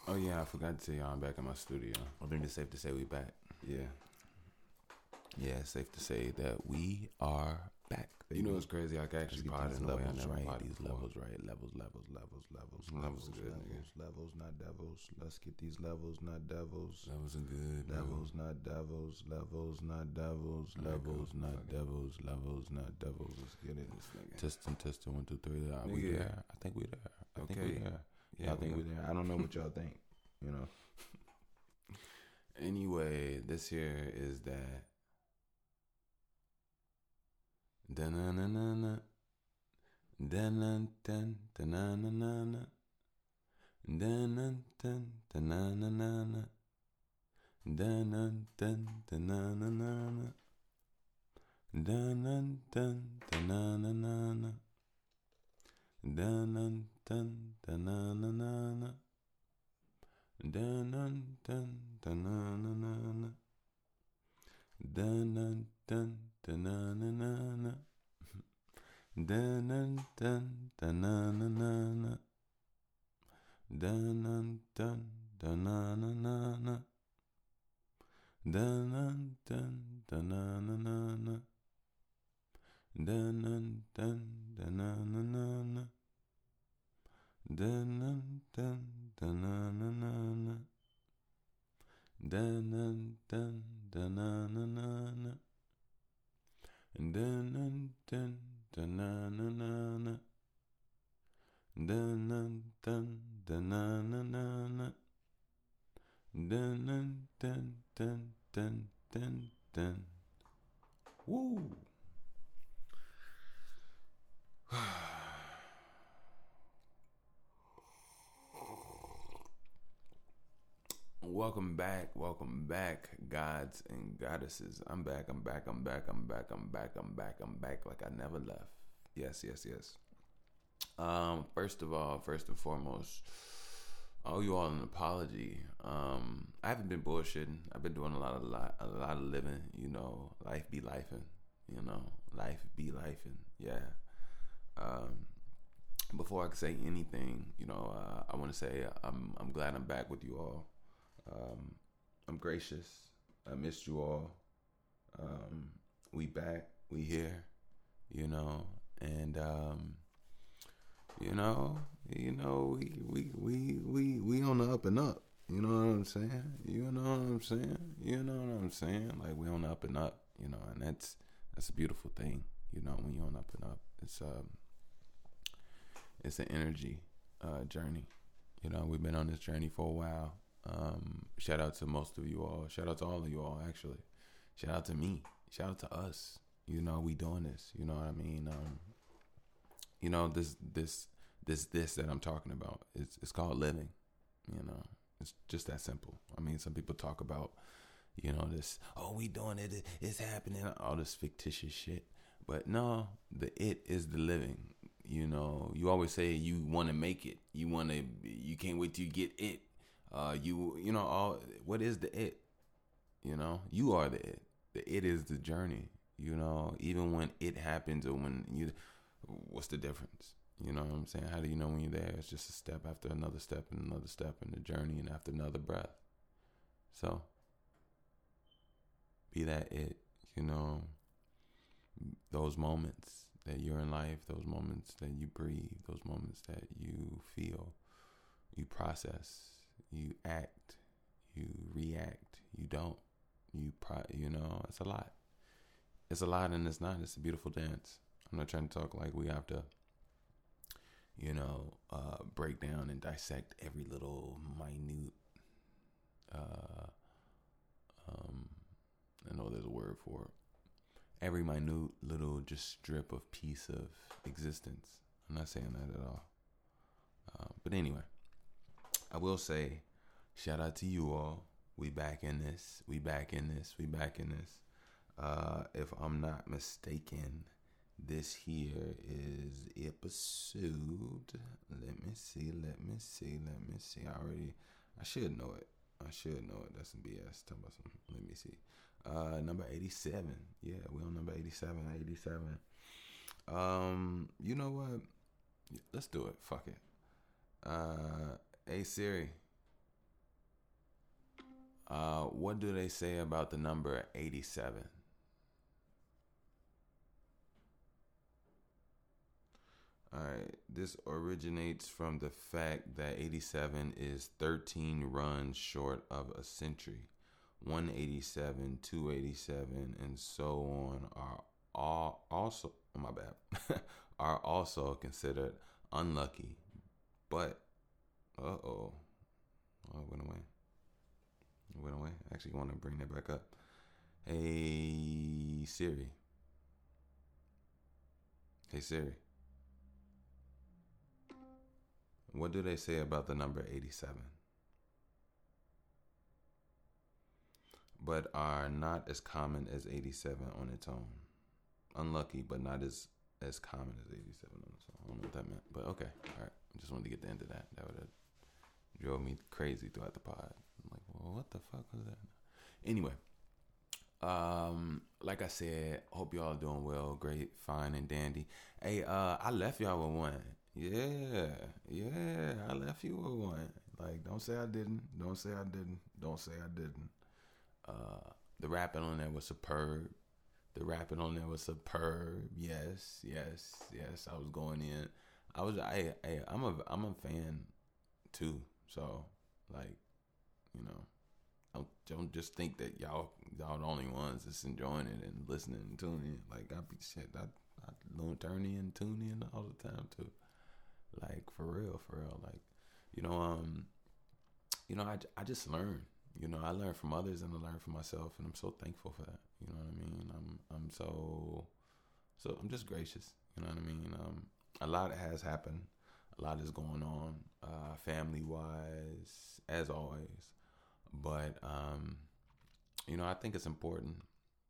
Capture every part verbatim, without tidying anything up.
Oh yeah, I forgot to tell y'all I'm back in my studio. I think it's safe to say we back. Yeah. Yeah, it's safe to say that we are back. You know what's crazy? I can actually Get pod these in the way I levels never right. potted These before. levels right. Levels, levels, levels, levels, Levels are good, levels, nigga. levels, not devils. Let's get these levels, not devils. Levels are good. Levels, not devils. Levels, not devils. All right, Levels, cool. not Fuck it. devils. Levels, not devils. Let's get it. This nigga. Testing, testing, one, two, three. Are we Nigga. there? I think we there. I think Okay. we there. Yeah, Y'all think we we there? I don't know what y'all think. You know. Anyway, this here is that. Da-na-na-na-na. Da-na-dun, da-na-na-na-na. Da-na-dun, da-na-na-na-na. Da-na-dun, da-na-na-na-na. Da-na-dun, da-na-na-na-na. Dun dun dun na na na na. Dun dun dun dun na na na na. Dun dun dun dun na na na na. Dun dun dun dun na na na na. Dun dun dun dun na na na na. Dun dun dun dun na na na na. Dun dun dun dun na na na na. Dun dun dun dun na na na na. Dun dun dun dun na na na na. Dun dun dun dun na na na na. Dun dun dun dun na na na na. Dun dun dun dun dun dun dun. Woo. Welcome back, welcome back, gods and goddesses. I'm back, I'm back, I'm back, I'm back, I'm back, I'm back, I'm back like I never left. Yes, yes, yes. Um, first of all, first and foremost, I owe you all an apology. Um, I haven't been bullshitting. I've been doing a lot of lot, a lot of living. You know, life be lifing. You know, life be lifing. Yeah. Um, before I can say anything, you know, uh, I want to say I'm I'm glad I'm back with you all. Um, I'm gracious. I missed you all. Um, we back. We here. You know, and um, you know, you know, we we we we we on the up and up. You know what I'm saying? You know what I'm saying? You know what I'm saying? Like we on the up and up. You know, and that's that's a beautiful thing. You know, when you on up and up, it's um, it's an energy uh, journey. You know, we've been on this journey for a while. Um, shout out to most of you all. Shout out to all of you all, actually. Shout out to me. Shout out to us. You know, we doing this. You know what I mean? Um, you know, this, this, this, this that I'm talking about, it's, it's called living. You know, it's just that simple. I mean, some people talk about, you know, this, oh, we doing it, it's happening, all this fictitious shit. But no, the it is the living. You know, you always say you want to make it. You want to, you can't wait till you get it. Uh, you, you know, all, what is the it? You know, you are the it. The it is the journey. You know, even when it happens or when you, what's the difference? You know what I'm saying? How do you know when you're there? It's just a step after another step and another step in the journey and after another breath. So, be that it, you know, those moments that you're in life, those moments that you breathe, those moments that you feel, you process, you act, you react, you don't, you pro, you know, it's a lot. It's a lot and it's not. It's a beautiful dance. I'm not trying to talk like we have to, you know, uh, break down and dissect every little minute, uh, um, I know there's a word for it. Every minute little just strip of piece of existence. I'm not saying that at all. Uh, but anyway, I will say, shout out to you all. We back in this. We back in this. We back in this. Uh, if I'm not mistaken, this here is episode. Let me see. Let me see. Let me see. I already. I should know it. I should know it. That's some B S. Talking about some. Let me see. Uh, number eighty-seven. Yeah, we on number eighty-seven. eighty-seven. Um, you know what? Let's do it. Fuck it. Uh, hey Siri. Uh, what do they say about the number eighty-seven? All right, this originates from the fact that eighty-seven is thirteen runs short of a century. one eighty-seven, two eighty-seven, and so on are all also, oh my bad, are also considered unlucky. But, uh oh, oh, it went away. It went away. I actually want to bring that back up. Hey Siri. Hey Siri. What do they say about the number eighty-seven? But are not as common as eighty-seven on its own. Unlucky, but not as as common as eighty-seven on its own. I don't know what that meant, but okay. All right. I just wanted to get the end of that. That would have drove me crazy throughout the pod. I'm like, well, what the fuck was that? Anyway, um, like I said, hope y'all doing well, great, fine, and dandy. Hey, uh, I left y'all with one. Yeah, yeah, I left you with one. Like, don't say I didn't. Don't say I didn't. Don't say I didn't. Uh, the rapping on there was superb. The rapping on there was superb. Yes, yes, yes. I was going in. I was. I. I I'm a. I'm a fan too. So, like, you know, don't don't just think that y'all y'all the only ones that's enjoying it and listening and tuning in. Like, I be shit. I I turn in, tune in all the time too. Like, for real, for real. Like, you know, um, you know, I, I just learn. You know, I learn from others and I learn from myself, and I'm so thankful for that. You know what I mean? I'm I'm so so I'm just gracious. You know what I mean? Um, a lot has happened. A lot is going on, uh, family wise, as always. But um, you know, I think it's important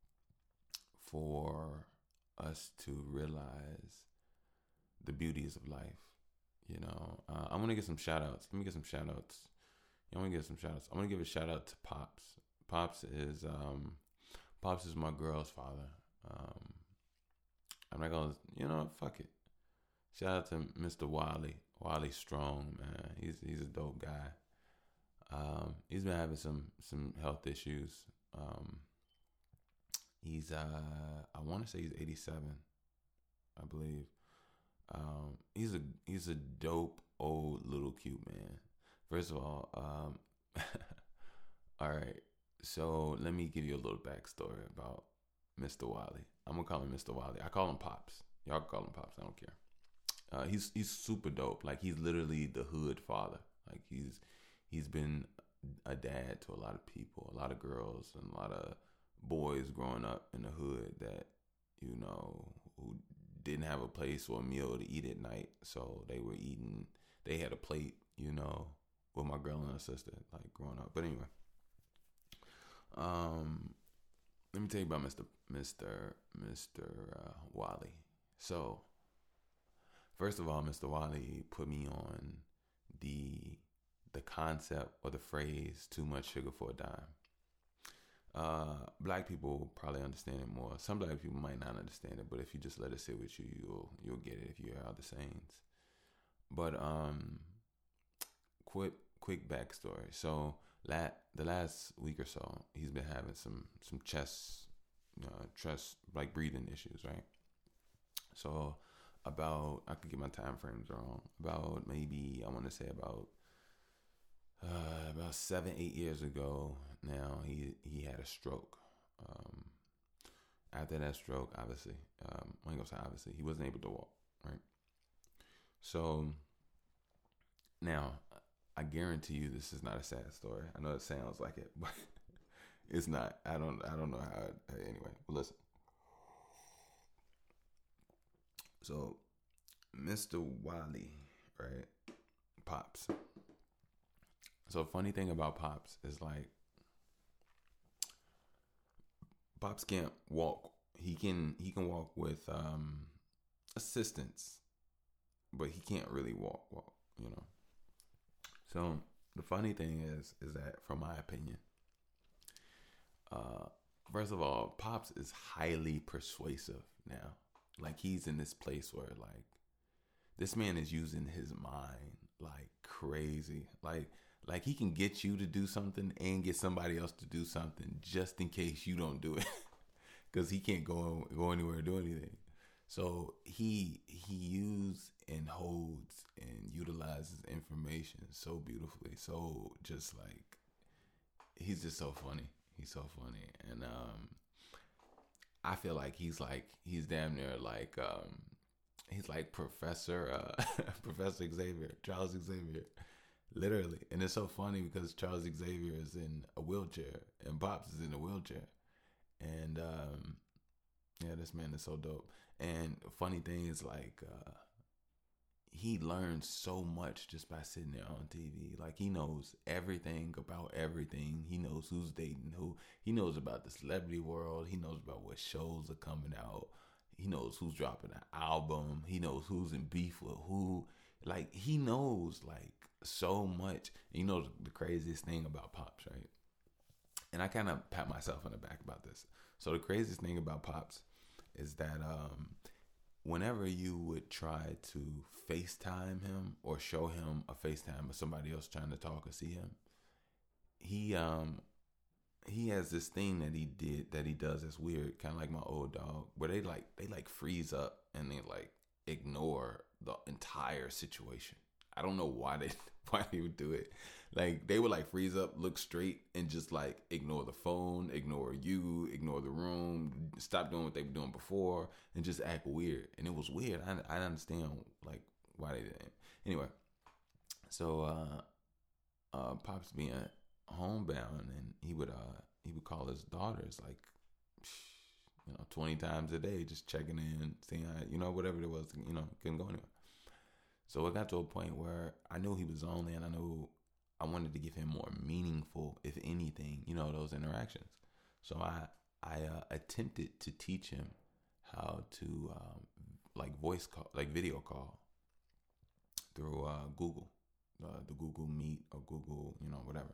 for us to realize the beauties of life. You know, uh, I'm gonna get some shout outs. Let me get some shout outs. Yeah, I'm gonna get some shout outs. I'm gonna give a shout out to Pops. Pops is um Pops is my girl's father. Um I'm not gonna you know, fuck it. Shout out to Mister Wiley. Wiley Strong, man. He's he's a dope guy. Um he's been having some some health issues. Um he's uh I wanna say he's eighty-seven, I believe. Um, he's a he's a dope old little cute man. First of all, um, all right. So let me give you a little backstory about Mister Wiley. I'm gonna call him Mister Wiley. I call him Pops. Y'all call him Pops. I don't care. Uh, he's he's super dope. Like, he's literally the hood father. Like, he's he's been a dad to a lot of people, a lot of girls, and a lot of boys growing up in the hood that, you know, who didn't have a place or a meal to eat at night, so they were eating. They had a plate, you know, with my girl and her sister, like, growing up. But anyway, um, let me tell you about Mister Mister Mister Uh, Wiley. So, first of all, Mister Wiley put me on the the concept or the phrase "too much sugar for a dime." Uh, black people probably understand it more. Some black people might not understand it, but if you just let it sit with you, you'll you'll get it if you hear other sayings. But um, quick quick backstory. So, la- the last week or so, he's been having some some chest, uh, chest like breathing issues, right? So, about I could get my time frames wrong. About maybe I want to say about uh, about seven eight years ago. Now he he had a stroke. Um, after that stroke, obviously, um, I ain't gonna say obviously, he wasn't able to walk, right? So now I guarantee you this is not a sad story. I know it sounds like it, but it's not. I don't I don't know how. It, anyway, listen. So Mister Wiley, right? Pops. So funny thing about Pops is, like, Pops can't walk. He can he can walk with um, assistance, but he can't really walk walk. You know. So the funny thing is, is that from my opinion, uh, first of all, Pops is highly persuasive now. Like, he's in this place where, like, this man is using his mind like crazy. Like Like he can get you to do something and get somebody else to do something just in case you don't do it, because he can't go go anywhere and do anything. So he he used and holds and utilizes information so beautifully. So just like he's just so funny. He's so funny, and um, I feel like he's like he's damn near like um, he's like Professor uh, Professor Xavier, Charles Xavier, literally. And it's so funny because Charles Xavier is in a wheelchair and Pops is in a wheelchair, and um, yeah, this man is so dope. And funny thing is like uh, he learns so much just by sitting there on T V. Like he knows everything about everything. He knows who's dating who. He knows about the celebrity world. He knows about what shows are coming out. He knows who's dropping an album. He knows who's in beef with who. Like he knows like so much. And you know the craziest thing about Pops, right? And I kind of pat myself on the back about this. So the craziest thing about Pops is that um, whenever you would try to FaceTime him or show him a FaceTime of somebody else trying to talk or see him, he um he has this thing that he did that he does that's weird, kind of like my old dog, where they like they like freeze up and they like ignore the entire situation. I don't know why they why they would do it. Like they would like freeze up, look straight, and just like ignore the phone, ignore you, ignore the room, stop doing what they were doing before, and just act weird. And it was weird. I I understand like why they did it. Anyway, so uh, uh, Pops being homebound, and he would uh he would call his daughters like you know twenty times a day, just checking in, seeing how, you know whatever it was, you know couldn't go anywhere. So it got to a point where I knew he was lonely, and I knew I wanted to give him more meaningful, if anything, you know, those interactions. So I I uh, attempted to teach him how to um, like voice call, like video call through uh, Google, uh, the Google Meet or Google, you know, whatever.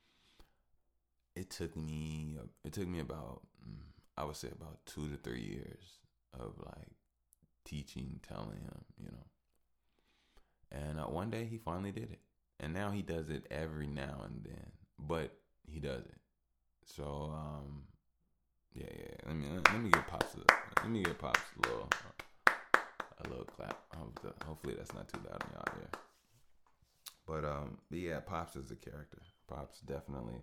It took me it took me about I would say about two to three years of like teaching, telling him, you know. And uh, one day he finally did it. And now he does it every now and then. But he does it. So, um, yeah, yeah. Let me let me give Pops a, let me give Pops a little a little clap. Hopefully that's not too loud on y'all here. But um, but yeah, Pops is a character. Pops definitely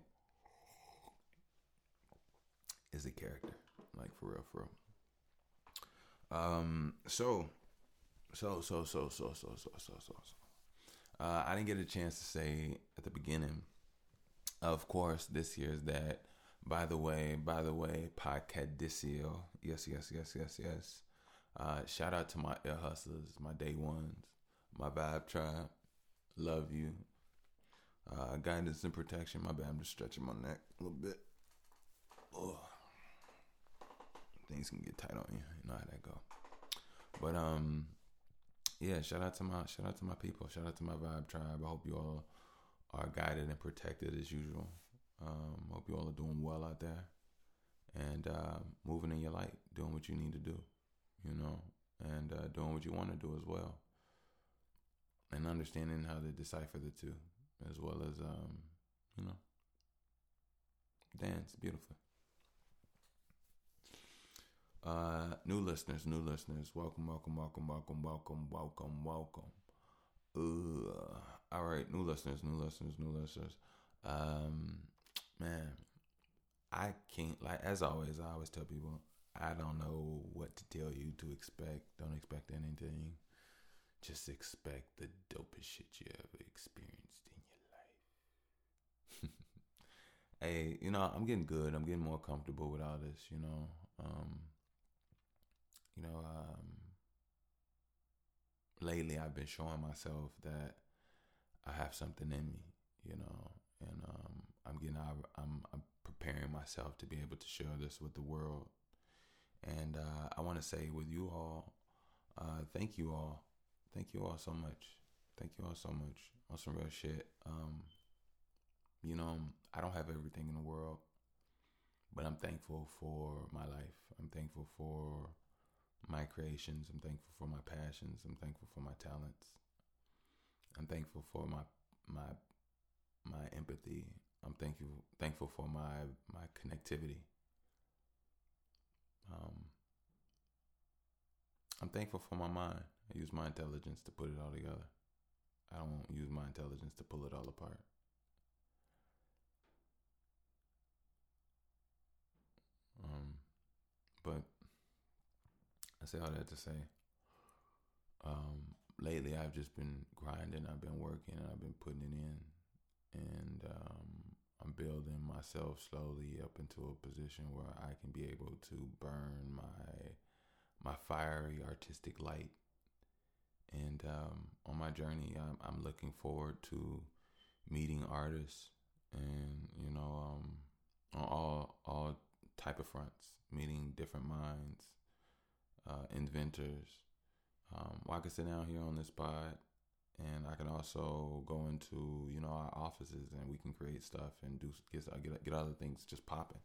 is a character. Like for real, for real. Um, so So, so, so, so, so, so, so, so, so. Uh, I didn't get a chance to say at the beginning, of course, this year's that, by the way, by the way, Podcadicio. Yes, yes, yes, yes, yes. Uh, shout out to my ear hustlers, my day ones, my vibe tribe. Love you. Uh, guidance and protection. My bad, I'm just stretching my neck a little bit. Oh. Things can get tight on you. You know how that go. But, um... yeah, shout out to my shout out to my people. Shout out to my vibe tribe. I hope you all are guided and protected as usual. Um, hope you all are doing well out there and uh, moving in your light, doing what you need to do, you know, and uh, doing what you want to do as well, and understanding how to decipher the two, as well as um, you know, dance beautifully. Uh, new listeners, new listeners, welcome, welcome, welcome, welcome, welcome, welcome, welcome. Uh, all right, new listeners, new listeners, new listeners. Um, man, I can't, like, as always, I always tell people, I don't know what to tell you to expect. Don't expect anything. Just expect the dopest shit you ever experienced in your life. Hey, you know, I'm getting good. I'm getting more comfortable with all this, you know. Um, You know, um, lately I've been showing myself that I have something in me, you know, and um, I'm getting, I'm, I'm preparing myself to be able to share this with the world. And uh, I want to say with you all, uh, thank you all, thank you all so much, thank you all so much on some real shit. Um, you know, I don't have everything in the world, but I'm thankful for my life. I'm thankful for my creations. I'm thankful for my passions. I'm thankful for my talents. I'm thankful for my my my empathy. I'm thankful thankful for my my connectivity. Um, I'm thankful for my mind. I use my intelligence to put it all together. I don't use my intelligence to pull it all apart. Um, but I say all that to say, um, lately I've just been grinding. I've been working. I've been putting it in, and um, I'm building myself slowly up into a position where I can be able to burn my my fiery artistic light. And um, on my journey, I'm, I'm looking forward to meeting artists, and you know, um, on all all type of fronts, meeting different minds, uh, inventors. Um, well, I can sit down here on this pod, and I can also go into you know our offices, and we can create stuff and do get get, get other things just popping.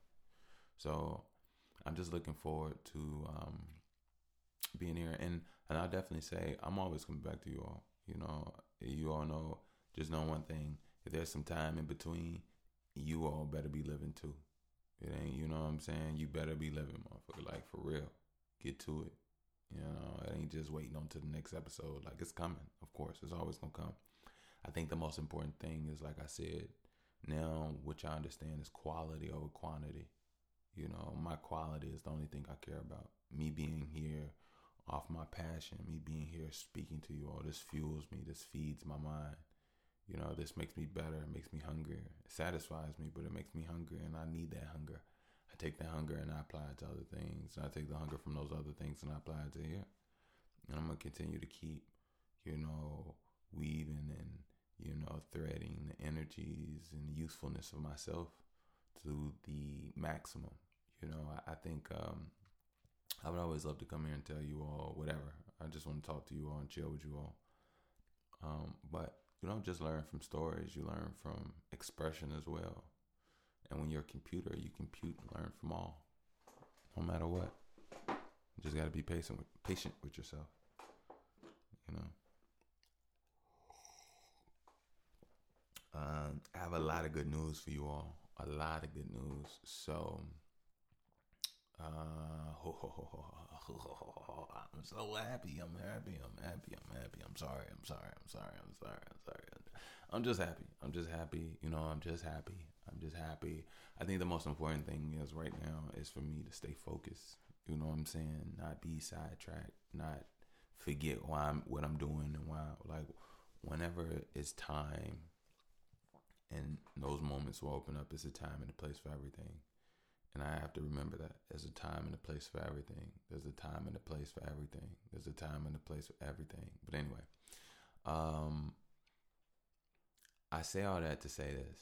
So I'm just looking forward to um, being here, and and I'll definitely say I'm always coming back to you all. You know, you all know. Just know one thing: if there's some time in between, you all better be living too. It ain't, you know what I'm saying? You better be living, motherfucker. Like, for real. Get to it. You know, it ain't just waiting on to the next episode. Like, it's coming. Of course, it's always gonna come. I think the most important thing is, like I said, now what y'all understand is quality over quantity. You know, my quality is the only thing I care about. Me being here off my passion, me being here speaking to you all, this fuels me, this feeds my mind. You know, this makes me better, it makes me hungrier. It satisfies me, but it makes me hungry, and I need that hunger. I take that hunger and I apply it to other things. And I take the hunger from those other things and I apply it to here. And I'm going to continue to keep, you know, weaving and, you know, threading the energies and the usefulness of myself to the maximum. You know, I, I think um, I would always love to come here and tell you all whatever. I just want to talk to you all and chill with you all. Um, but you don't just learn from stories, you learn from expression as well. And when you're a computer, you compute and learn from all, no matter what. You just got to be patient with, patient with yourself, you know. Um, I have a lot of good news for you all. A lot of good news. So, uh, ho, ho, ho, ho, ho, ho, ho, I'm so happy. I'm happy. I'm happy. I'm happy. I'm sorry. I'm sorry. I'm sorry. I'm sorry. I'm sorry. I'm just happy. I'm just happy. You know, I'm just happy. I'm just happy. I think the most important thing is right now is for me to stay focused. You know what I'm saying? Not be sidetracked. Not forget why I'm what I'm doing and why. Like, whenever it's time, and those moments will open up. It's a time and a place for everything. And I have to remember that. There's a time and a place for everything. There's a time and a place for everything. There's a time and a place for everything. But anyway, um, I say all that to say this.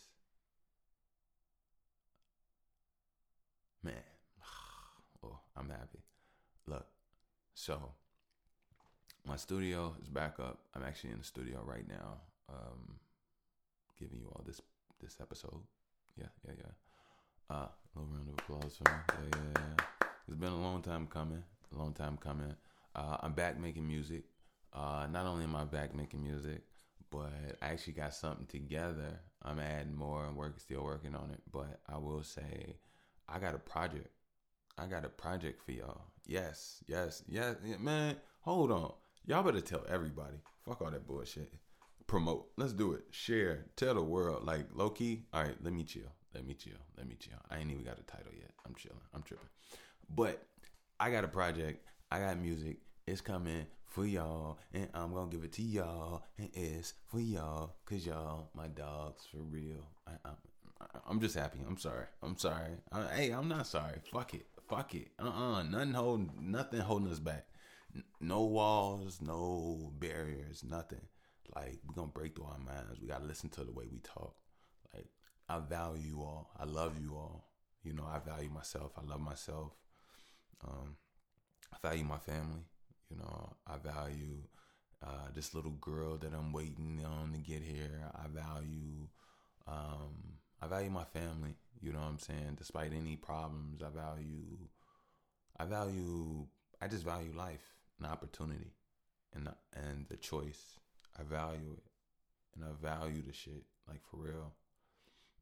Man, oh, I'm happy. Look, so my studio is back up. I'm actually in the studio right now, um, giving you all this this episode. Yeah, yeah, yeah. Uh, a little round of applause for me. Yeah, yeah, yeah. It's been a long time coming. A long time coming. Uh, I'm back making music. Uh, not only am I back making music, but I actually got something together. I'm adding more and work, still working on it. But I will say, I got a project. I got a project for y'all. Yes, yes, yes. Yeah, man, hold on. Y'all better tell everybody. Fuck all that bullshit. Promote. Let's do it. Share. Tell the world. Like, low key. All right, let me chill. Let me chill. Let me chill. I ain't even got a title yet. I'm chilling. I'm tripping. But I got a project. I got music. It's coming for y'all. And I'm going to give it to y'all. And it's for y'all. Because y'all, my dogs, for real. I, I'm, I'm just happy. I'm sorry. I'm sorry. I, hey, I'm not sorry. Fuck it. Fuck it. Uh-uh. Nothing holding, nothing holding us back. N- no walls. No barriers. Nothing. Like, we're going to break through our minds. We got to listen to the way we talk. Like, I value you all. I love you all. You know, I value myself. I love myself. Um, I value my family. You know, I value uh, this little girl that I'm waiting on to get here. I value, um, I value my family. You know what I'm saying? Despite any problems, I value, I value, I just value life and opportunity and and the choice. I value it, and I value the shit, like, for real.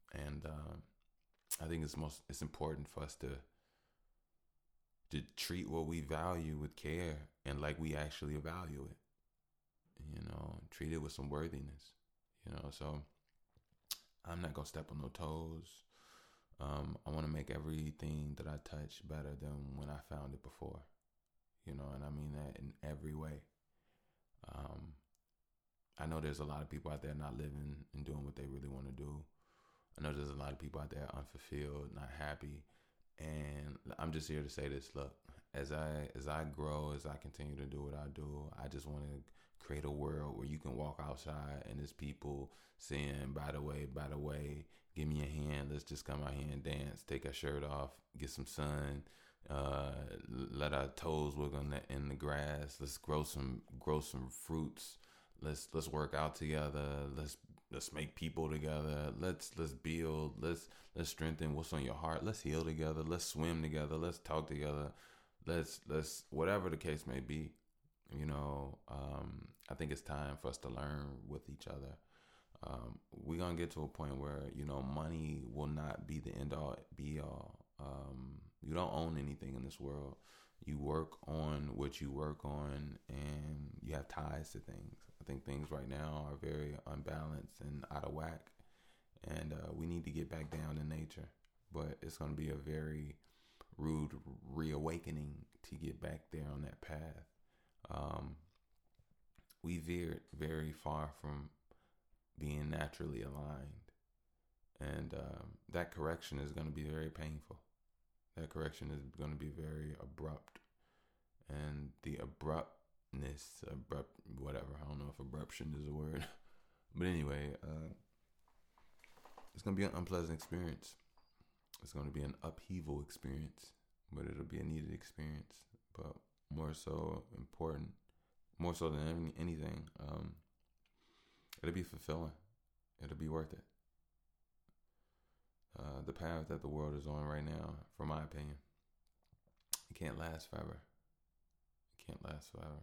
And um, I think it's most it's important for us to to treat what we value with care and like we actually value it. You know, treat it with some worthiness. You know, so I'm not gonna step on no toes. Um, I want to make everything that I touch better than when I found it before. You know, and I mean that in every way. Um, I know there's a lot of people out there not living and doing what they really want to do. I know there's a lot of people out there unfulfilled, not happy. And I'm just here to say this. Look, as I as I grow, as I continue to do what I do, I just want to create a world where you can walk outside and there's people saying, by the way, by the way, give me a hand. Let's just come out here and dance, take our shirt off, get some sun, uh, let our toes wiggle in the, in the grass. Let's grow some grow some fruits. Let's let's work out together. Let's let's make people together. Let's let's build. Let's let's strengthen what's on your heart. Let's heal together. Let's swim together. Let's talk together. Let's let's whatever the case may be. You know, um, I think it's time for us to learn with each other. Um, we're gonna get to a point where, you know, money will not be the end all be all. Um, you don't own anything in this world. You work on what you work on, and you have ties to things. I think things right now are very unbalanced and out of whack, and uh, we need to get back down to nature. But it's going to be a very rude reawakening to get back there on that path. Um, we veered very far from being naturally aligned, and um, that correction is going to be very painful. That correction is going to be very abrupt, and the abruptness, abrupt, whatever. I don't know if abruption is a word, but anyway, uh, it's going to be an unpleasant experience. It's going to be an upheaval experience, but it'll be a needed experience. But more so important, more so than any, anything, um, it'll be fulfilling. It'll be worth it. Uh, the path that the world is on right now, from my opinion, it can't last forever. It can't last forever.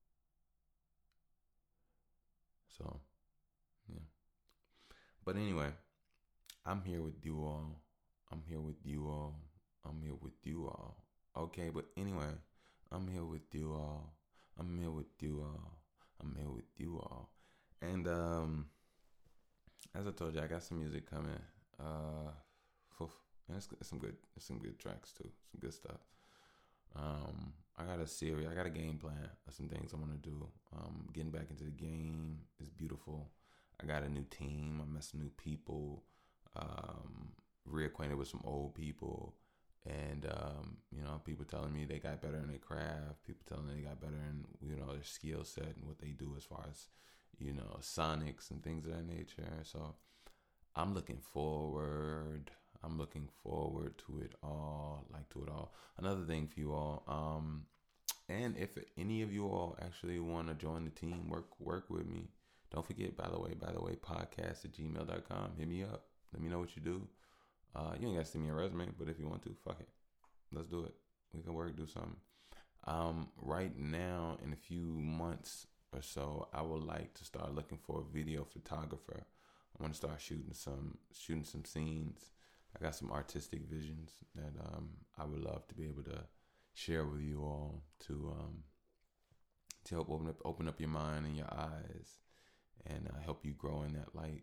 So, yeah. But anyway, I'm here with you all. I'm here with you all. I'm here with you all. Okay, but anyway, I'm here with you all. I'm here with you all. I'm here with you all. And um, as I told you, I got some music coming. Uh, and it's, it's some good, it's some good tracks too, some good stuff. Um, I got a series, I got a game plan of some things I want to do. Um, getting back into the game is beautiful. I got a new team. I met some new people. Um, reacquainted with some old people, and um, you know, people telling me they got better in their craft. People telling me they got better in, you know, their skill set and what they do as far as, you know, sonics and things of that nature. So I'm looking forward. I'm looking forward to it all, like to it all. Another thing for you all, um, and if any of you all actually want to join the team, work work with me. Don't forget, by the way, by the way, podcast at gmail dot com. Hit me up. Let me know what you do. Uh, you ain't got to send me a resume, but if you want to, fuck it. Let's do it. We can work, do something. Um, right now, in a few months or so, I would like to start looking for a video photographer. I want to start shooting some shooting some scenes. I got some artistic visions that um, I would love to be able to share with you all to um, to help open up open up your mind and your eyes, and uh, help you grow in that light.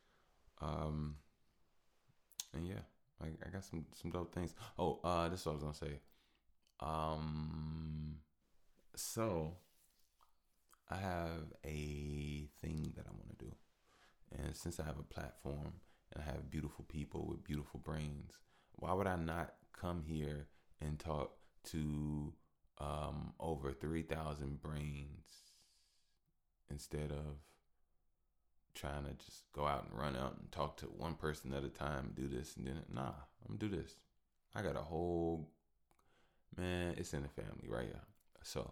Um, and yeah, I, I got some some dope things. Oh, uh, this is what I was gonna say. Um, so I have a thing that I want to do. And since I have a platform and I have beautiful people with beautiful brains, why would I not come here and talk to um, over three thousand brains instead of trying to just go out and run out and talk to one person at a time, do this and then, nah, I'm gonna do this. I got a whole, man, it's in the family, right? Yeah. So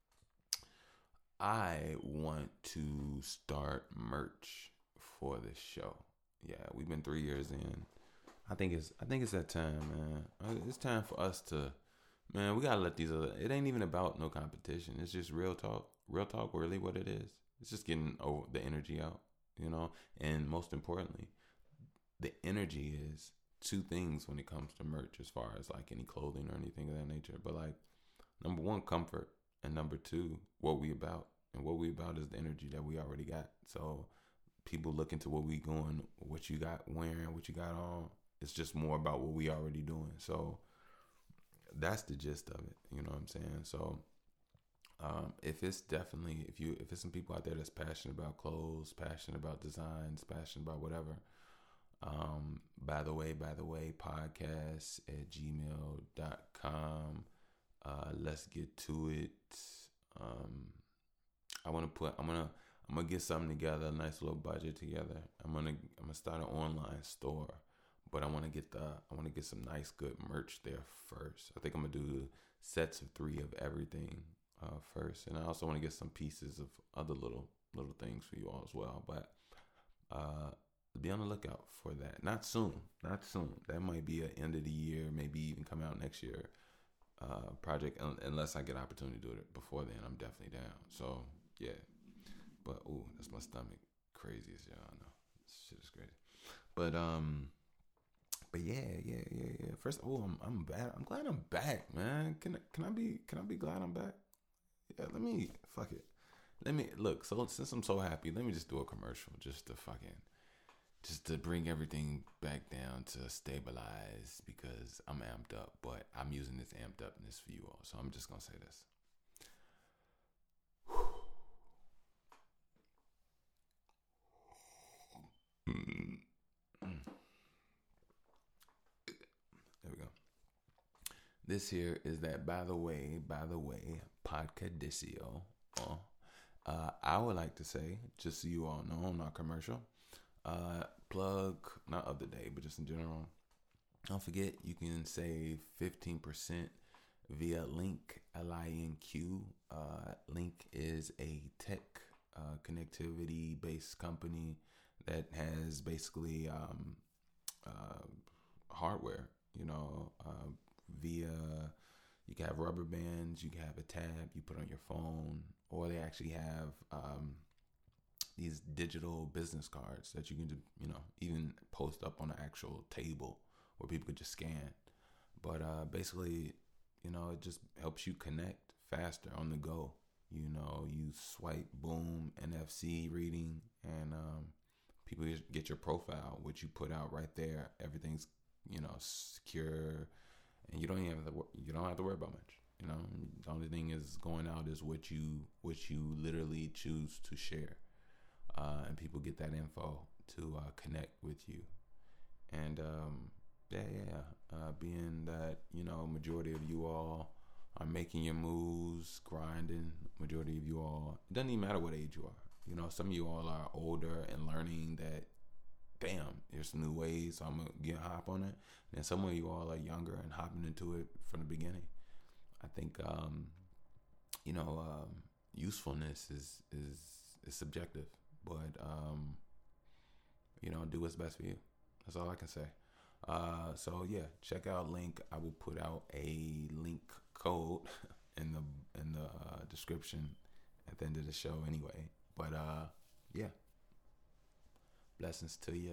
I want to start merch for this show. Yeah, we've been three years in. I think it's I think it's that time, man. It's time for us to, man, we gotta let these other, it ain't even about no competition. It's just real talk. Real talk, really what it is. It's just getting over the energy out, you know? And most importantly, the energy is two things when it comes to merch, as far as like any clothing or anything of that nature. But like, number one, comfort, and number two, what we about. And what we about is the energy that we already got. So people look into what we going, what you got wearing, what you got on. It's just more about what we already doing. So that's the gist of it. You know what I'm saying? So um, if it's definitely, if you, if it's some people out there that's passionate about clothes, passionate about designs, passionate about whatever, um, by the way, by the way, podcast at gmail dot com. Uh, let's get to it. Um, I want to put, I'm going to, I'm going to get something together, a nice little budget together. I'm going to, I'm going to start an online store, but I want to get the, I want to get some nice, good merch there first. I think I'm going to do sets of three of everything uh, first. And I also want to get some pieces of other little, little things for you all as well. But uh, be on the lookout for that. Not soon, not soon. That might be an end of the year, maybe even come out next year uh, project, unless I get an opportunity to do it before then. I'm definitely down. So yeah. But ooh, that's my stomach crazy as y'all know. This shit is crazy. But um, but yeah, yeah, yeah, yeah. First, oh, I'm I'm back. I'm glad I'm back, man. Can can I be can I be glad I'm back? Yeah, let me fuck it. Let me look. So since I'm so happy, let me just do a commercial, just to fucking, just to bring everything back down to stabilize, because I'm amped up. But I'm using this amped upness for you all, so I'm just gonna say this. There we go. This here is that, by the way, by the way, Podcadicio. Uh, uh, I would like to say, just so you all know, I'm not commercial. Uh, plug, not of the day, but just in general. Don't forget, you can save fifteen percent via Link, L I N Q. Uh, Link is a tech uh, connectivity based company that has basically um, uh, hardware, you know, uh, via, you can have rubber bands, you can have a tab you put on your phone, or they actually have um, these digital business cards that you can, you know, even post up on an actual table where people could just scan. But uh, basically, you know, it just helps you connect faster on the go. You know, you swipe, boom, N F C reading, and um, people get your profile, which you put out right there. Everything's, you know, secure, and you don't even have to, you don't have to worry about much. You know, the only thing is going out is what you what you literally choose to share, uh, and people get that info to uh, connect with you. And um, yeah, yeah, uh, being that, you know, majority of you all are making your moves, grinding. Majority of you all, it doesn't even matter what age you are. You know, some of you all are older and learning that, damn, there's some new ways, so I'm gonna get hop on it. And some of you all are younger and hopping into it from the beginning. I think, um, you know, um, usefulness is is is subjective, but um, you know, do what's best for you. That's all I can say. Uh, so yeah, check out Link. I will put out a link code in the in the uh, description at the end of the show anyway. But uh, yeah, blessings to you.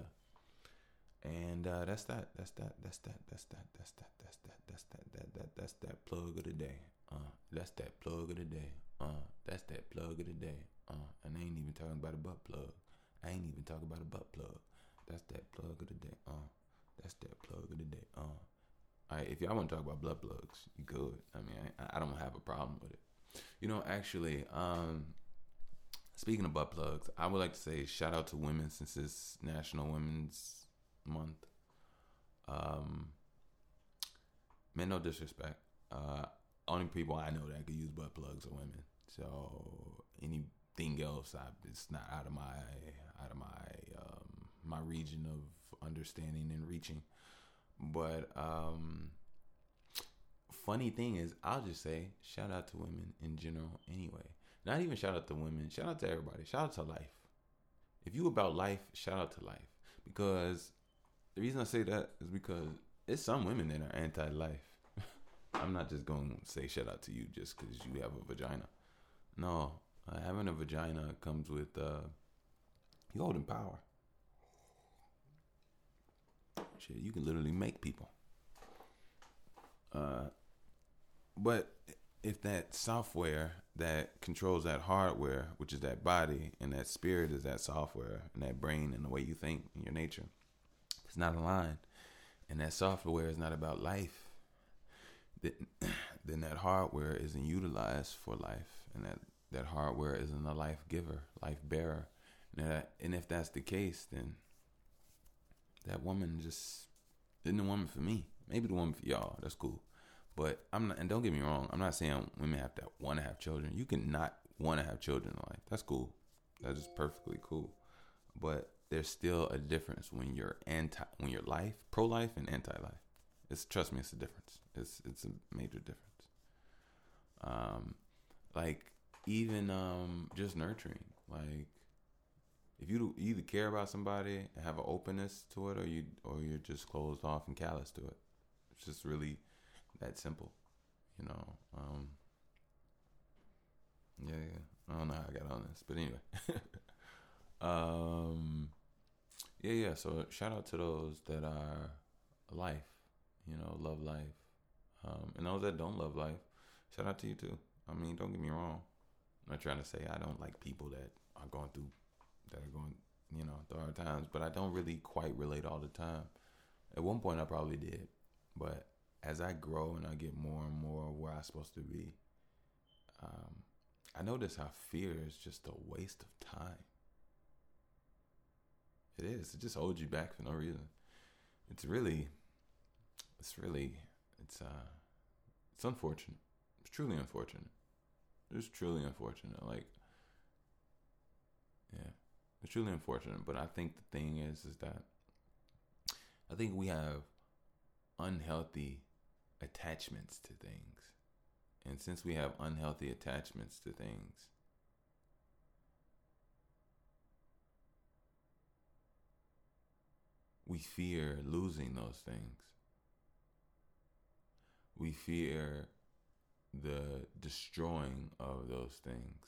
And uh, that's that. That's that. That's that. That's that. That's that. That's that. That's that. That that. That's that plug of the day. Uh, that's that plug of the day. Uh, that's that plug of the day. Uh, and I ain't even talking about a butt plug. I ain't even talking about a butt plug. That's that plug of the day. Uh, that's that plug of the day. Uh, all right. If y'all want to talk about blood plugs, you good. I mean, I, I don't have a problem with it. You know, actually, um, speaking of butt plugs, I would like to say shout out to women, since it's National Women's Month. Um, man, no disrespect. Uh, only people I know that could use butt plugs are women. So anything else, I, it's not out of my out of my um, my region of understanding and reaching. But um, funny thing is, I'll just say shout out to women in general. Anyway, not even shout out to women. Shout out to everybody. Shout out to life. If you about life, shout out to life. Because the reason I say that is because it's some women that are anti-life. I'm not just going to say shout out to you just because you have a vagina. No, uh, having a vagina comes with uh, you holding power. shit. You can literally make people. Uh, but if that software that controls that hardware, which is that body, and that spirit is that software, and that brain and the way you think and your nature, it's not aligned, and that software is not about life, then, then that hardware isn't utilized for life, and that, that hardware isn't a life giver, life bearer. And, that, and if that's the case, then that woman just isn't the woman for me. Maybe the woman for y'all. That's cool. But I'm not, and don't get me wrong, I'm not saying women have to want to have children. You can not want to have children in life. That's cool. That is perfectly cool. But there's still a difference when you're anti, when you're life, pro-life and anti-life. It's, trust me, it's a difference. It's it's a major difference. Um, like even um just nurturing. Like if you either care about somebody and have an openness to it, or you or you're just closed off and callous to it. It's just really that simple, you know. Um, yeah, yeah. I don't know how I got on this, but anyway. um, yeah, yeah. So shout out to those that are life, you know, love life, um, and those that don't love life. Shout out to you too. I mean, don't get me wrong. I'm not trying to say I don't like people that are going through, that are going, you know, through hard times, but I don't really quite relate all the time. At one point, I probably did, but as I grow and I get more and more where I'm supposed to be, um, I notice how fear is just a waste of time. It is. It just holds you back for no reason. It's really, it's really, it's uh, it's unfortunate. It's truly unfortunate. It's truly unfortunate. Like, yeah, it's truly unfortunate. But I think the thing is, is that I think we have unhealthy attachments to things. And since we have unhealthy attachments to things, we fear losing those things. We fear the destroying of those things.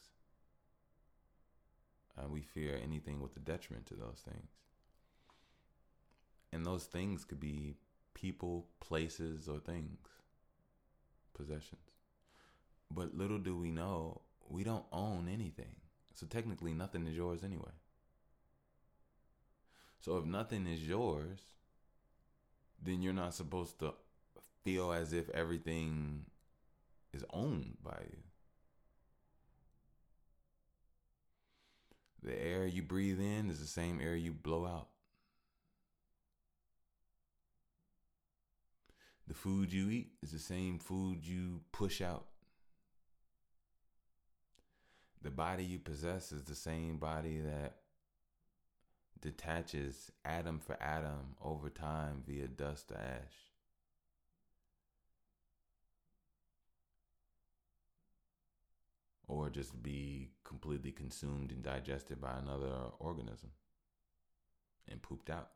And we fear anything with a detriment to those things. And those things could be people, places, or things, possessions. But little do we know, we don't own anything. So technically nothing is yours anyway. So if nothing is yours, then you're not supposed to feel as if everything is owned by you. The air you breathe in is the same air you blow out. The food you eat is the same food you push out. The body you possess is the same body that detaches atom for atom over time via dust to ash. Or just be completely consumed and digested by another organism and pooped out.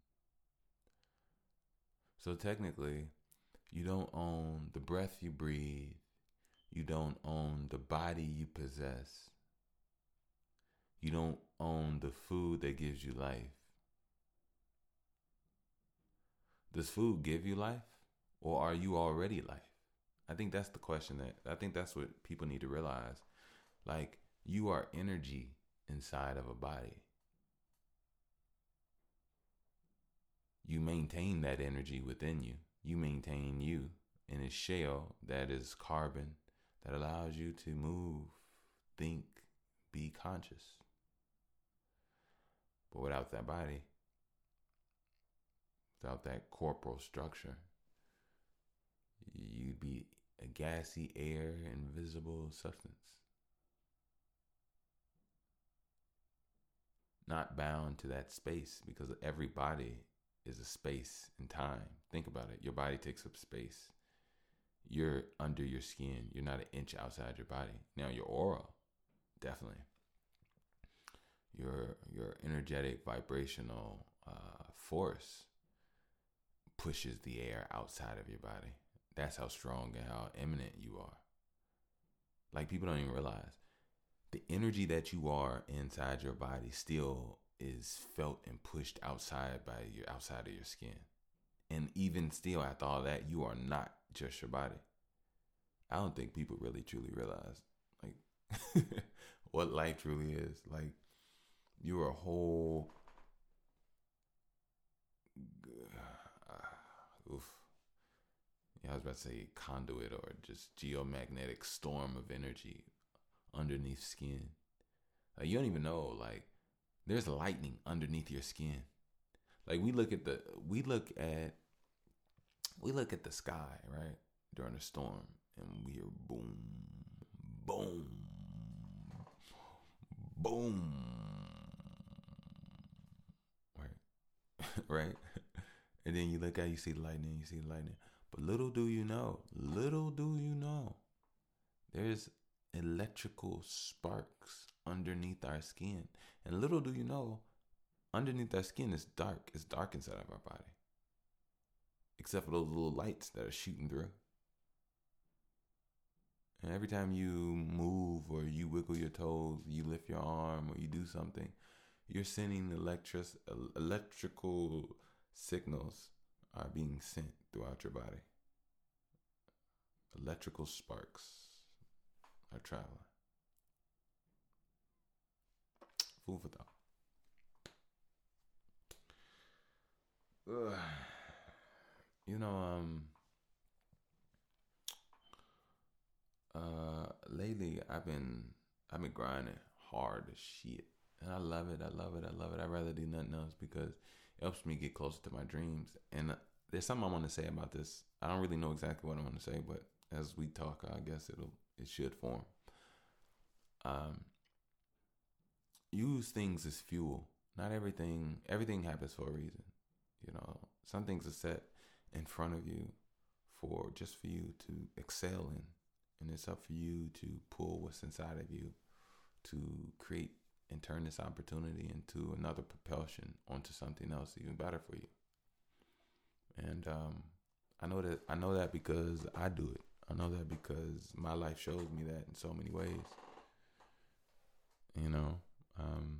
So technically, you don't own the breath you breathe. You don't own the body you possess. You don't own the food that gives you life. Does food give you life? Or are you already life? I think that's the question that, I think that's what people need to realize. Like, you are energy inside of a body. You maintain that energy within you. You maintain you in a shell that is carbon that allows you to move, think, be conscious. But without that body, without that corporal structure, you'd be a gassy air, invisible substance. Not bound to that space, because every body is a space and time. Think about it. Your body takes up space. You're under your skin. You're not an inch outside your body. Now your aura, definitely. Your your energetic vibrational uh, force pushes the air outside of your body. That's how strong and how eminent you are. Like, people don't even realize the energy that you are inside your body still is felt and pushed outside by your outside of your skin. And even still, after all that, you are not just your body. I don't think people really truly realize like what life truly is. Like, you're a whole uh, oof. Yeah, I was about to say conduit or just geomagnetic storm of energy underneath skin. Like, you don't even know, like, there's lightning underneath your skin. Like, we look at the we look at we look at the sky, right, during a storm, and we hear boom, boom, boom, right, right, and then you look at, you see lightning, you see lightning, but little do you know, little do you know, there's electrical sparks underneath our skin, and little do you know, underneath our skin is dark. It's dark inside of our body, except for those little lights that are shooting through. And every time you move or you wiggle your toes, you lift your arm or you do something, you're sending electric electrical signals are being sent throughout your body. Electrical sparks are traveling. Food for thought. Ugh. You know, um, uh, lately I've been I've been grinding hard as shit, and I love it. I love it. I love it. I'd rather do nothing else because it helps me get closer to my dreams. And uh, there's something I want to say about this. I don't really know exactly what I want to say, but as we talk, I guess it'll it should form. Um, use things as fuel. Not everything. Everything happens for a reason. You know, some things are set in front of you for just for you to excel in, and it's up for you to pull what's inside of you to create and turn this opportunity into another propulsion onto something else even better for you. And um, I know that I know that because I do it. I know that because my life shows me that in so many ways. You know, um,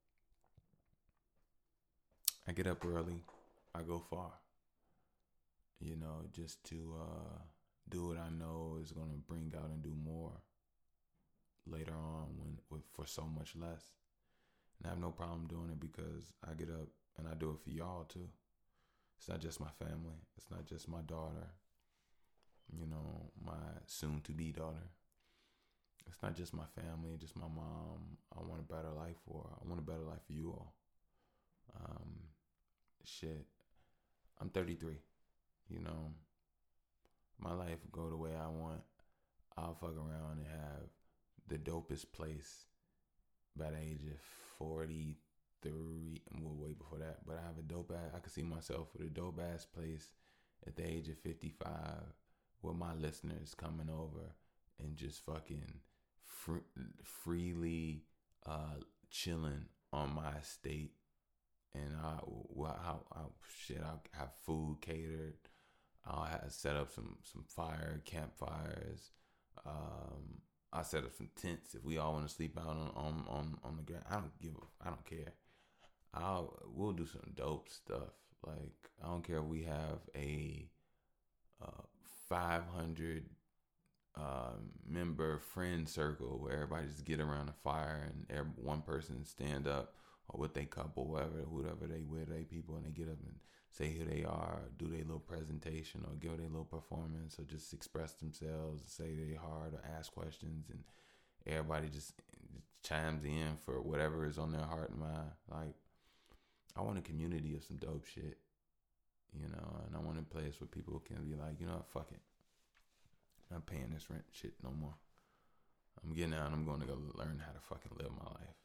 I get up early. I go far, you know, just to uh, do what I know is going to bring out and do more later on when with for so much less. And I have no problem doing it because I get up and I do it for y'all too. It's not just my family. It's not just my daughter, you know, my soon-to-be daughter. It's not just my family, just my mom. I want a better life for her. I want a better life for you all. Um, shit. I'm thirty-three, you know, my life go the way I want. I'll fuck around and have the dopest place by the age of forty-three, well, way before that, but I have a dope ass, I can see myself with a dope ass place at the age of fifty-five with my listeners coming over and just fucking fr- freely uh, chilling on my estate. And I, well, I, I, shit, I'll have food catered. I'll have set up some, some fire, campfires. Um, I set up some tents if we all want to sleep out on, on, on, on the ground. I don't give a, I don't care. I'll, we'll do some dope stuff. Like, I don't care if we have a uh, five hundred um, member friend circle where everybody just get around the fire and every, one person stand up or with they couple, whatever, whoever they with, they people, and they get up and say who they are, do their little presentation or give their little performance or just express themselves, say they hard or ask questions, and everybody just, just chimes in for whatever is on their heart and mind. Like, I want a community of some dope shit, you know, and I want a place where people can be like, you know what, fuck it. I'm not paying this rent shit no more. I'm getting out and I'm going to go learn how to fucking live my life.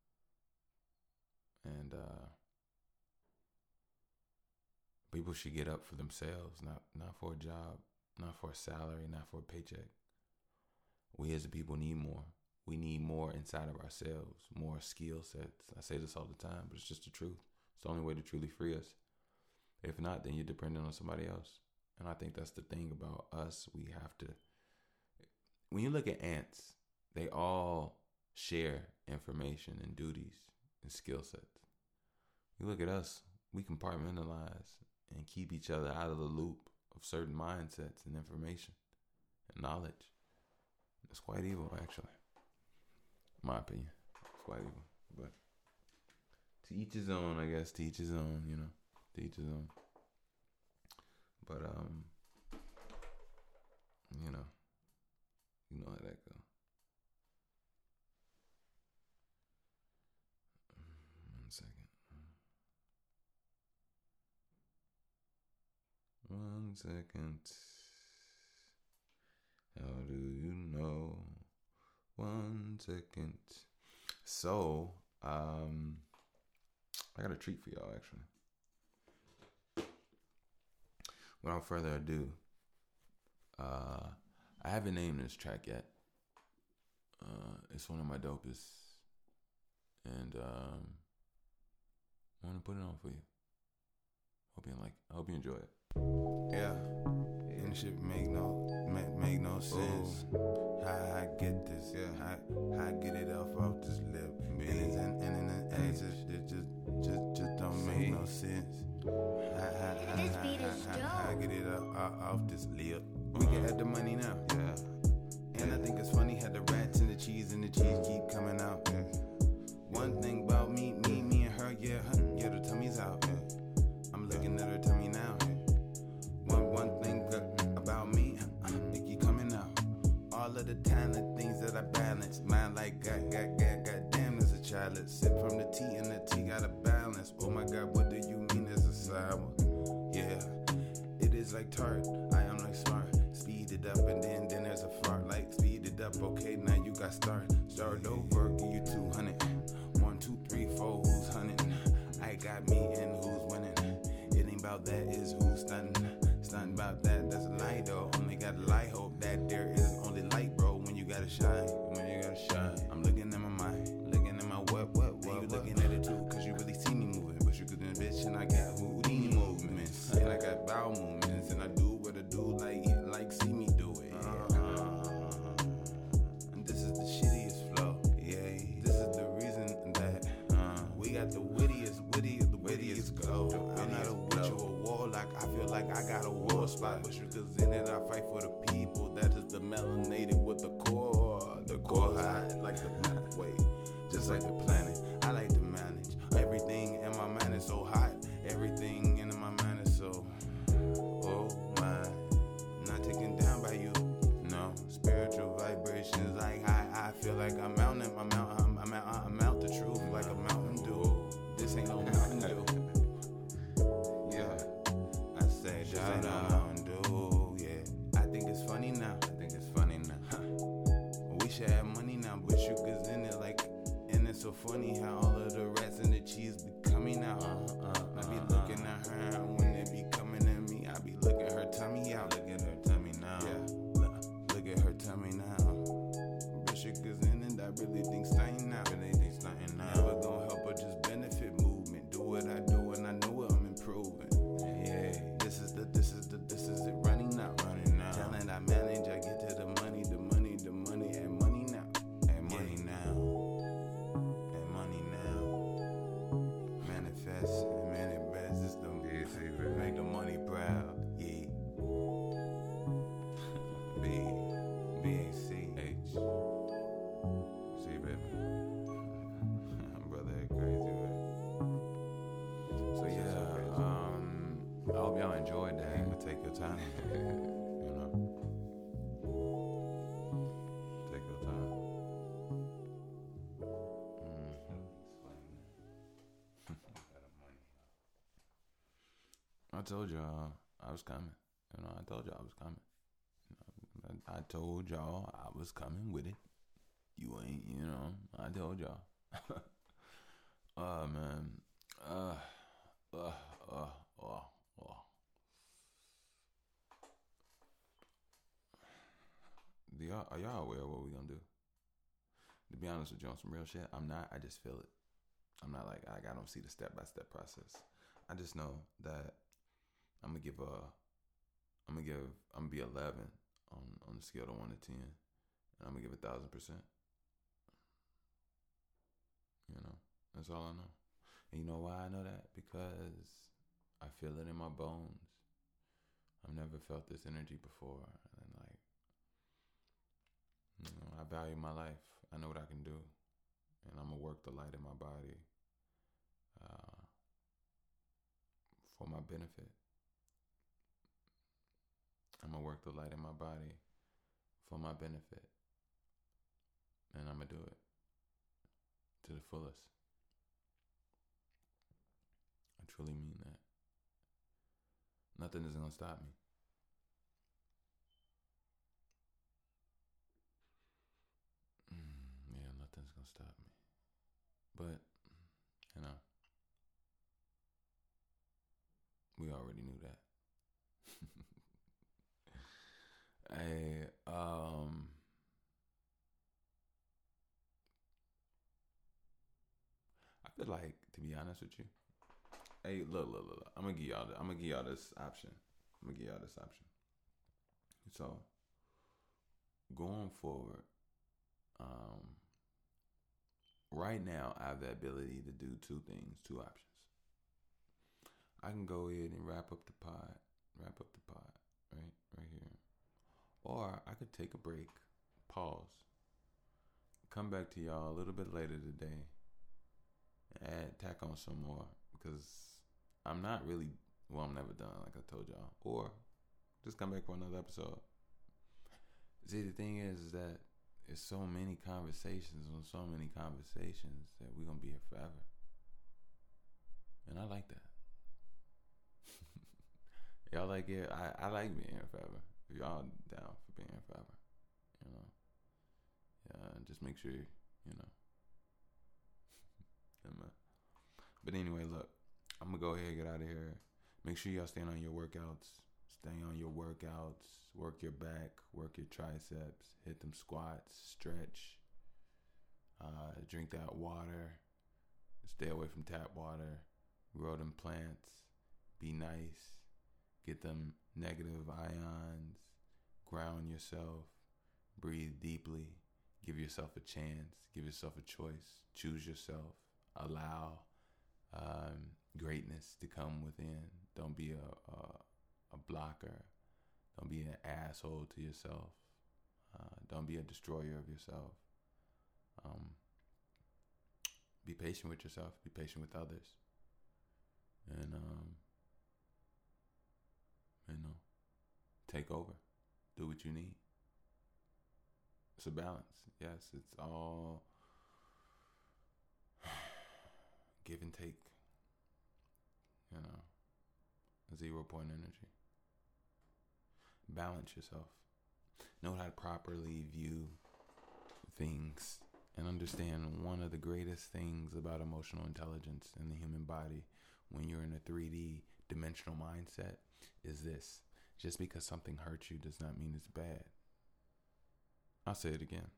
And uh, people should get up for themselves, not not for a job, not for a salary, not for a paycheck. We as a people need more. We need more inside of ourselves, more skill sets. I say this all the time, but it's just the truth. It's the only way to truly free us. If not, then you're dependent on somebody else. And I think that's the thing about us. We have to, when you look at ants, they all share information and duties and skill sets. You look at us, we compartmentalize and keep each other out of the loop of certain mindsets and information and knowledge. It's quite evil, actually. In my opinion, it's quite evil. But to each his own, I guess. To each his own, you know. To each his own. But um, you know, you know how that goes. One second. One second. How do you know? One second. So, um, I got a treat for y'all, actually. Without further ado, uh, I haven't named this track yet. Uh, it's one of my dopest, and um, I want to put it on for you. Hope you like. I hope you enjoy it. Yeah, and shit make no make, make no sense. Ooh. How I get this? Yeah, how, how I get it off off this lip? Me. And it's and and and, and it's just it just just just don't make See? no sense. How, how, how, this beat is how, dope. How, how I get it off, off, off this lip? We can have the money now. Yeah, and I think it's funny how the rats and the cheese and the cheese keep coming out. Yeah. One thing about me, me, me and her, yeah, huh, yeah, the tummy's out. Yeah. I'm looking at her tummy now. Yeah. One one thing about me, it keep coming out. All of the talent things that I balance, mine like God, God, God, God damn, there's a child. Sip from the tea and the tea got a balance. Oh my God, what do you mean there's a sour? Yeah, it is like tart. I am like smart. Speed it up and then then there's a fart. Like speed it up, okay, now you got start. Start over, give you two hundred. One, two, three, four, who's hunting? I got me and who's winning. It ain't about that, is who's stunting. Nothing about that, that's a lie though. Only got a lie, hope that there is only light, bro. When you gotta shine, when you gotta shine. I'm looking at my mind, looking at my what, what, what. And you looking at it too, cause you really see me moving. But you could bitch, and I got Houdini movements. And I got bowel movements, and I do what I do, like, like see me do it. Uh, and this is the shittiest flow, yeah. This is the reason that uh, we got the wittiest, wittiest, the wittiest glow. I'm not a witch or a warlock, I feel like I got a war spot. But cause in it, I fight for the people. That is the melanated with the core. The core high, like the pathway, just like the planet. I like to manage everything in my mind is so hot. Everything in my mind is so, oh my. Not taken down by you, no. Spiritual vibrations like high. I feel like I'm mounting my mount. I'm, I'm, out, I'm out the truth like a Mountain Dew. This ain't no Mountain Dew. Yeah, I say this ain't no Mountain Dew. Yeah, I think it's funny now. I think it's funny now. Huh. We should have money now, but sugar's in it like, and it's so funny how all of the rats and the cheese be coming out. Uh, uh, I be looking at her, and when they be coming at me, I be looking her tummy out. Look at her tummy now. Yeah, look, look at her tummy now. But sugar's in it, I really think stunning now. Really think stunning now. Never gonna help her just benefit movement. Do what I do, and I know I'm improving. Yeah, this is the, this is the, this is it. Running now, running now. Talent I manage, I get to the money, the money, the money, and money now, and money now, and money now. Manifest and manifest is the make the money proud. Yeah. B, B A C H. See, baby. Brother, crazy, man. So yeah, um, I hope y'all enjoyed that. you can take your time. You know, take your time. I told y'all I was coming. You know, I told y'all I was coming. You know, I, I told y'all I was coming with it. You ain't, you know, I told y'all. Oh, man. Uh, uh, uh, uh, uh. Do y'all, are y'all aware of what we gonna do? To be honest with you, on some real shit, I'm not. I just feel it. I'm not like, I, I don't see the step-by-step process. I just know that I'm gonna give a, I'm gonna give, I'm gonna be eleven on, on the scale of one to ten, and I'm gonna give a thousand percent. You know, that's all I know. And you know why I know that? Because I feel it in my bones. I've never felt this energy before. And like, you know, I value my life. I know what I can do. And I'm going to work the light in my body uh, for my benefit. I'm going to work the light in my body for my benefit. And I'm going to do it to the fullest. I truly mean that. Nothing is going to stop me. Mm, yeah, nothing's going to stop me. But, you know, we already knew that. Hey, um, I feel like, to be honest with you, hey, look, look, look, look. I'm gonna give y'all, I'm gonna give y'all this option. I'm gonna give y'all this option. So, going forward, um, right now, I have the ability to do two things, two options. I can go ahead and wrap up the pod, wrap up the pod, right, right here. Or I could take a break, pause, come back to y'all a little bit later today, and add, tack on some more, because I'm not really, well, I'm never done, like I told y'all. Or just come back for another episode. See, the thing is, is that it's so many conversations on so many conversations that we're going to be here forever. And I like that. Y'all like it? I, I like being here forever. If y'all down for being here forever, you know. Yeah, just make sure, you know. But anyway, look, I'm going to go ahead and get out of here. Make sure y'all stay on your workouts. Stay on your workouts. Work your back. Work your triceps. Hit them squats. Stretch. Uh, drink that water. Stay away from tap water. Grow them plants. Be nice. Get them negative ions. Ground yourself. Breathe deeply. Give yourself a chance. Give yourself a choice. Choose yourself. Allow um, greatness to come within. Don't be a, a, a blocker. Don't be an asshole to yourself. Uh, don't be a destroyer of yourself. Um, be patient with yourself. Be patient with others. And, um, you know, take over. Do what you need. It's a balance. Yes, it's all give and take. You know, zero point energy. Balance yourself. Know how to properly view things and understand one of the greatest things about emotional intelligence in the human body when you're in a three D dimensional mindset is this. Just because something hurts you does not mean it's bad. I'll say it again.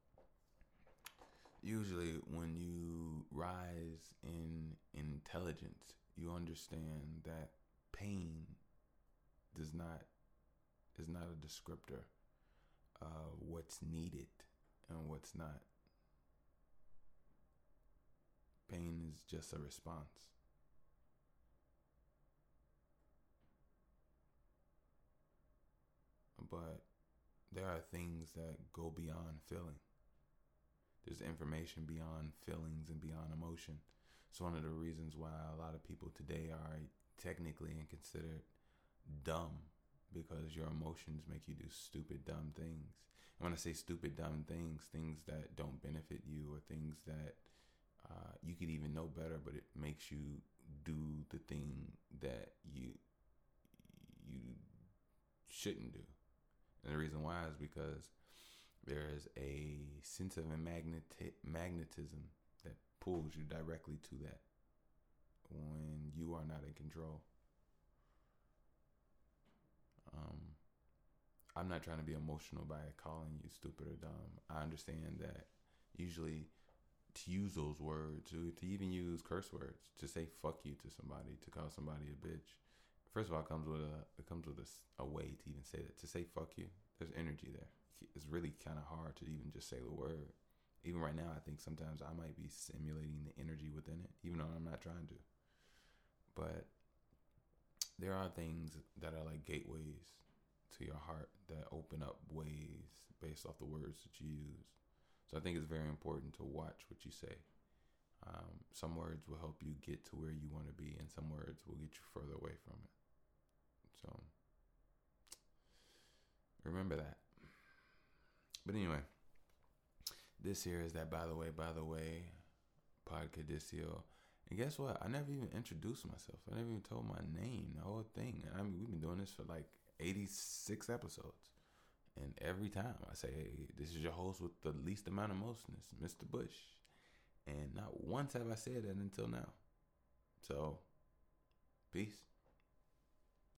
Usually when you rise in intelligence, you understand that pain does not is not a descriptor of what's needed and what's not. Pain is just a response. But there are things that go beyond feeling. There's information beyond feelings and beyond emotion. It's one of the reasons why a lot of people today are technically and considered dumb, because your emotions make you do stupid, dumb things. And when I say stupid, dumb things, things that don't benefit you or things that uh, you could even know better, but it makes you do the thing that you you shouldn't do. And the reason why is because there is a sense of a magneti- magnetism that pulls you directly to that when you are not in control. Um, I'm not trying to be emotional by calling you stupid or dumb. I understand that usually to use those words, to, to even use curse words, to say fuck you to somebody, to call somebody a bitch. First of all, it comes with a it comes with a, a way to even say that. To say fuck you, there's energy there. It's really kind of hard to even just say the word. Even right now, I think sometimes I might be simulating the energy within it, even though I'm not trying to. But there are things that are like gateways to your heart that open up ways based off the words that you use. So I think it's very important to watch what you say. Um, some words will help you get to where you want to be, and some words will get you further away from it. So remember that. But anyway, this here is that by the way, by the way, Podcadisio. And guess what? I never even introduced myself. I never even told my name, the whole thing. I mean, we've been doing this for like eighty-six episodes. And every time I say, hey, this is your host with the least amount of mostness, Mister Bush. And not once have I said that until now. So, peace.